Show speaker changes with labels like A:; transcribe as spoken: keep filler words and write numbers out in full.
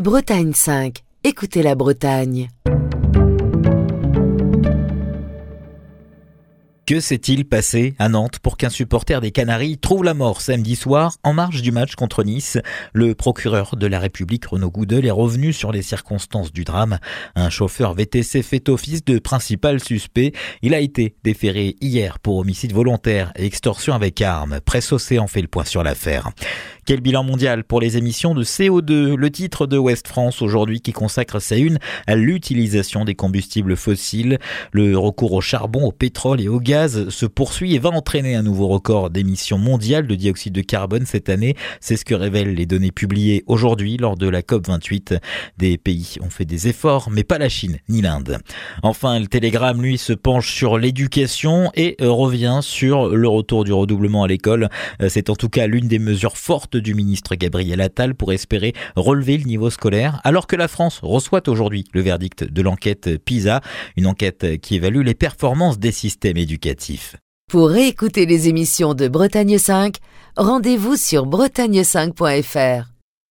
A: Bretagne cinq. Écoutez la Bretagne.
B: Que s'est-il passé à Nantes pour qu'un supporter des Canaries trouve la mort samedi soir en marge du match contre Nice? Le procureur de la République, Renaud Goudel, est revenu sur les circonstances du drame. Un chauffeur V T C fait office de principal suspect. Il a été déféré hier pour homicide volontaire et extorsion avec arme. Presse Océan fait le point sur l'affaire. Quel bilan mondial pour les émissions de C O deux? Le titre de Ouest France aujourd'hui qui consacre sa une à l'utilisation des combustibles fossiles. Le recours au charbon, au pétrole et au gaz se poursuit et va entraîner un nouveau record d'émissions mondiales de dioxyde de carbone cette année. C'est ce que révèlent les données publiées aujourd'hui lors de la C O P vingt-huit. Des pays ont fait des efforts, mais pas la Chine ni l'Inde. Enfin, le Télégramme, lui, se penche sur l'éducation et revient sur le retour du redoublement à l'école. C'est en tout cas l'une des mesures fortes du ministre Gabriel Attal pour espérer relever le niveau scolaire, alors que la France reçoit aujourd'hui le verdict de l'enquête PISA, une enquête qui évalue les performances des systèmes éducatifs.
A: Pour réécouter les émissions de Bretagne cinq, rendez-vous sur bretagne cinq point f r.